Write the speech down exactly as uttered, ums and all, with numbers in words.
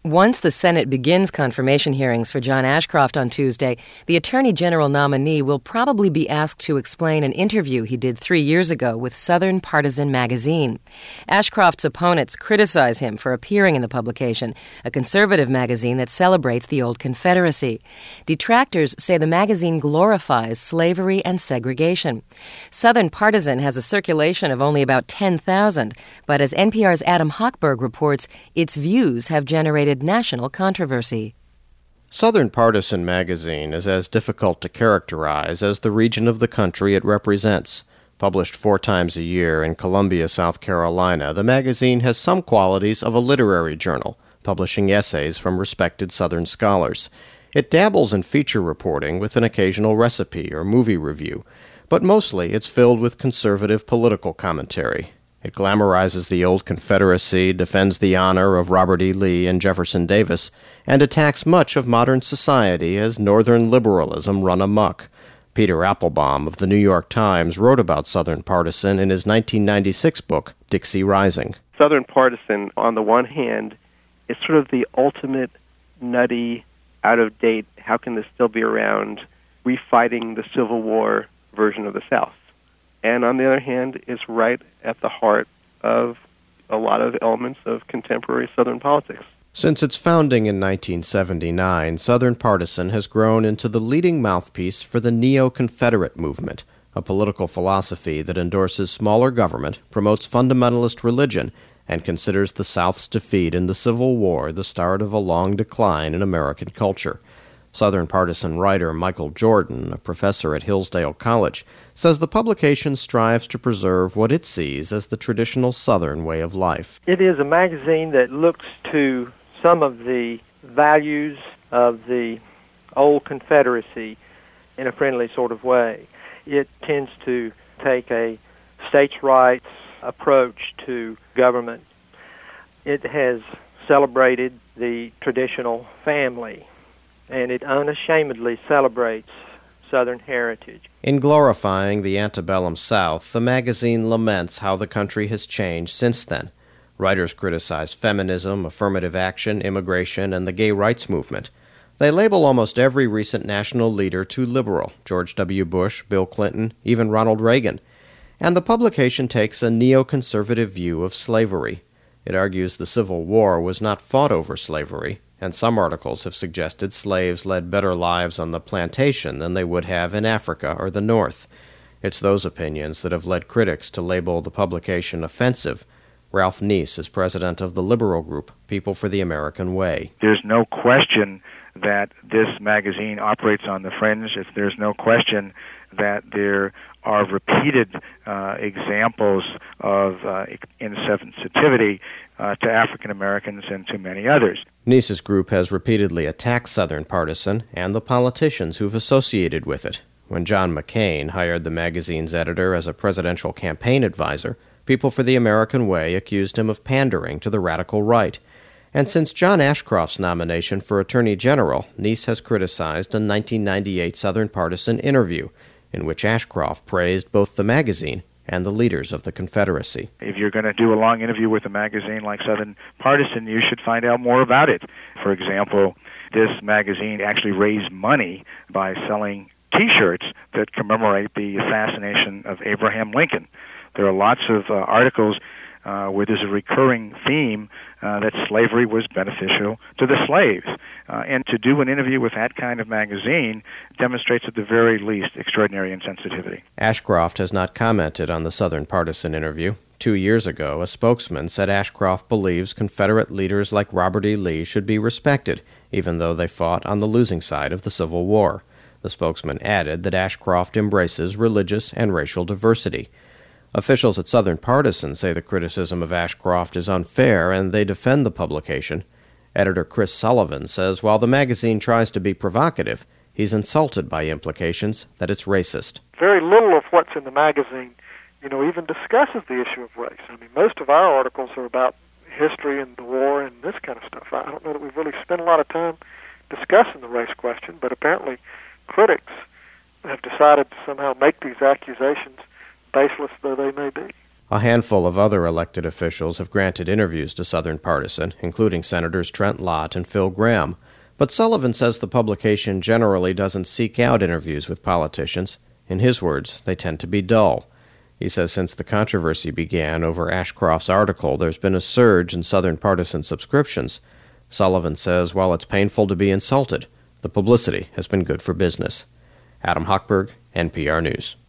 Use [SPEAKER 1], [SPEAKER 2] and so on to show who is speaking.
[SPEAKER 1] Once the Senate begins confirmation hearings for John Ashcroft on Tuesday, the Attorney General nominee will probably be asked to explain an interview he did three years ago with Southern Partisan magazine. Ashcroft's opponents criticize him for appearing in the publication, a conservative magazine that celebrates the old Confederacy. Detractors say the magazine glorifies slavery and segregation. Southern Partisan has a circulation of only about ten thousand, but as N P R's Adam Hochberg reports, its views have generated national controversy.
[SPEAKER 2] Southern Partisan magazine is as difficult to characterize as the region of the country it represents. Published four times a year in Columbia, South Carolina, the magazine has some qualities of a literary journal, publishing essays from respected Southern scholars. It dabbles in feature reporting with an occasional recipe or movie review, but mostly it's filled with conservative political commentary. It glamorizes the old Confederacy, defends the honor of Robert E. Lee and Jefferson Davis, and attacks much of modern society as Northern liberalism run amok. Peter Applebaum of the New York Times wrote about Southern Partisan in his nineteen ninety-six book, Dixie Rising.
[SPEAKER 3] Southern Partisan, on the one hand, is sort of the ultimate nutty, out-of-date, how can this still be around, refighting the Civil War version of the South. And on the other hand, is right at the heart of a lot of elements of contemporary Southern politics.
[SPEAKER 2] Since its founding in nineteen seventy-nine, Southern Partisan has grown into the leading mouthpiece for the Neo-Confederate movement, a political philosophy that endorses smaller government, promotes fundamentalist religion, and considers the South's defeat in the Civil War the start of a long decline in American culture. Southern Partisan writer Michael Jordan, a professor at Hillsdale College, says the publication strives to preserve what it sees as the traditional Southern way of life.
[SPEAKER 4] It is a magazine that looks to some of the values of the old Confederacy in a friendly sort of way. It tends to take a states' rights approach to government. It has celebrated the traditional family, and it unashamedly celebrates Southern heritage.
[SPEAKER 2] In glorifying the antebellum South, the magazine laments how the country has changed since then. Writers criticize feminism, affirmative action, immigration, and the gay rights movement. They label almost every recent national leader too liberal, George W. Bush, Bill Clinton, even Ronald Reagan. And the publication takes a neoconservative view of slavery. It argues the Civil War was not fought over slavery, and some articles have suggested slaves led better lives on the plantation than they would have in Africa or the North. It's those opinions that have led critics to label the publication offensive. Ralph Neese is president of the liberal group People for the American Way.
[SPEAKER 5] There's no question that this magazine operates on the fringe. If there's no question that there are repeated uh, examples of uh, insensitivity uh, to African Americans and to many others.
[SPEAKER 2] Neese's group has repeatedly attacked Southern Partisan and the politicians who've associated with it. When John McCain hired the magazine's editor as a presidential campaign advisor, People for the American Way accused him of pandering to the radical right. And since John Ashcroft's nomination for Attorney General, Neese has criticized a nineteen ninety-eight Southern Partisan interview in which Ashcroft praised both the magazine and the leaders of the Confederacy.
[SPEAKER 5] If you're going to do a long interview with a magazine like Southern Partisan, you should find out more about it. For example, this magazine actually raised money by selling T-shirts that commemorate the assassination of Abraham Lincoln. There are lots of uh, articles uh, where there's a recurring theme uh, that slavery was beneficial to the slaves. Uh, and to do an interview with that kind of magazine demonstrates at the very least extraordinary insensitivity.
[SPEAKER 2] Ashcroft has not commented on the Southern Partisan interview. Two years ago, a spokesman said Ashcroft believes Confederate leaders like Robert E. Lee should be respected, even though they fought on the losing side of the Civil War. The spokesman added that Ashcroft embraces religious and racial diversity. Officials at Southern Partisan say the criticism of Ashcroft is unfair, and they defend the publication. Editor Chris Sullivan says while the magazine tries to be provocative, he's insulted by implications that it's racist.
[SPEAKER 6] Very little of what's in the magazine, you know, even discusses the issue of race. I mean, most of our articles are about history and the war and this kind of stuff. I don't know that we've really spent a lot of time discussing the race question, but apparently critics have decided to somehow make these accusations, baseless though they may be.
[SPEAKER 2] A handful of other elected officials have granted interviews to Southern Partisan, including Senators Trent Lott and Phil Gramm. But Sullivan says the publication generally doesn't seek out interviews with politicians. In his words, they tend to be dull. He says since the controversy began over Ashcroft's article, there's been a surge in Southern Partisan subscriptions. Sullivan says while it's painful to be insulted, the publicity has been good for business. Adam Hochberg, N P R News.